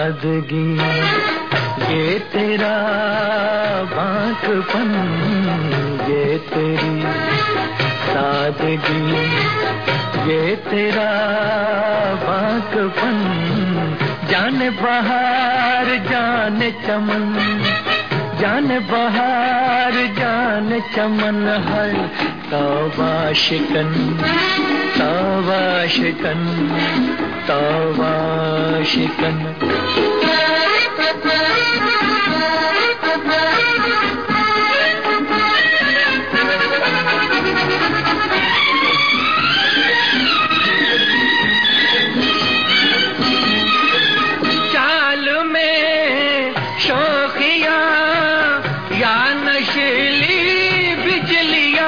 سادگی یہ تیرا بانک پن، یہ تیری سادگی یہ تیرا بانک پن، جان بہار جان چمن، جان بہار جان چمن ہے، توبہ شکن توبہ شکن توبہ شکن۔ چال میں شوخیاں یا نشیلی بجلیاں،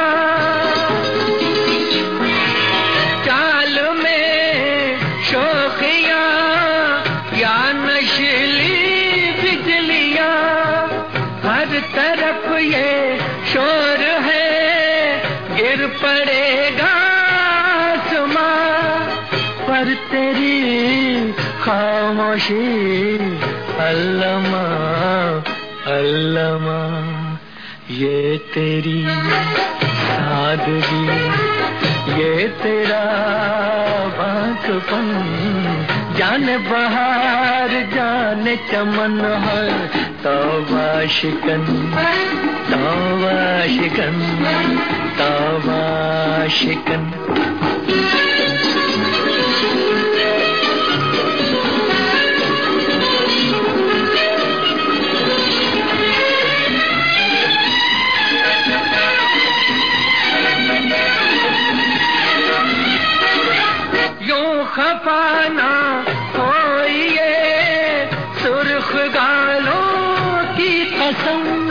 چال میں شوخیاں یا نشیلی بجلیاں، ہر طرف یہ شور ہے گر پڑے گا آسماں، پر تیری خاموشی علامہ علامہ، یہ تیری سادگی یہ تیرا بانک پن، جان بہار جان چمن ہے، توبہ شکن توبہ شکن توبہ شکن۔ خفا نہ ہوئیے سرخ گالوں کی قسم،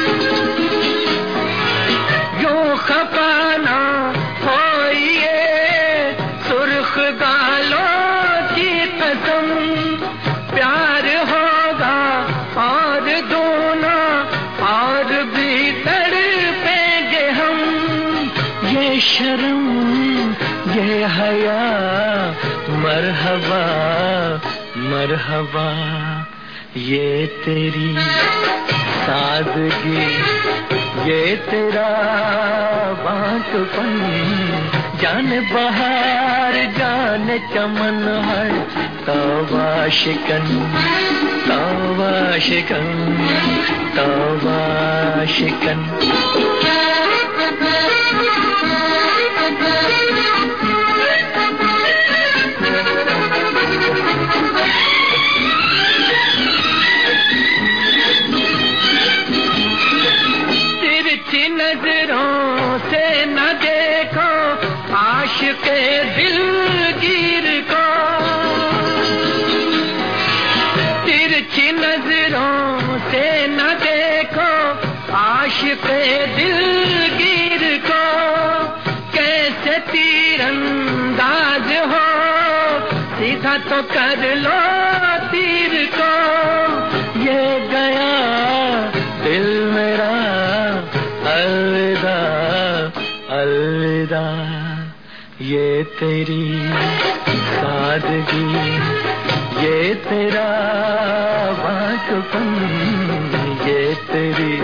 یوں خفا نہ ہوئیے سرخ گالوں کی قسم، پیار ہوگا اور دونوں اور بھی تڑپیں گے ہم، یہ شرم یہ حیا مرحبا مرحبا، یہ تیری سادگی یہ تیرا بانک پن، جان بہار جان چمن ہے، توبہ شکن توبہ شکن توبہ شکن۔ نظروں سے نہ دیکھو عاشق دلگیر کو، ترچھی نظروں سے نہ دیکھو عاشق دلگیر کو، کیسے تیر انداز ہو سیدھا تو کر لو تیر کو، یہ گیا دل میرا الوداع الوداع، یہ تیری سادگی یہ تیرا بانک پن، یہ تیری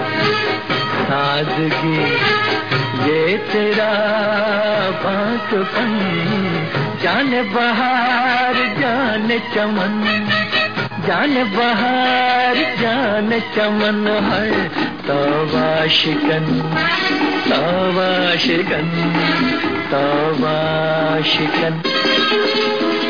سادگی یہ تیرا بانک پن، جان بہار جان چمن، جان بہار جان چمن ہے، توبہ شکن توبہ شکن توبہ شکن۔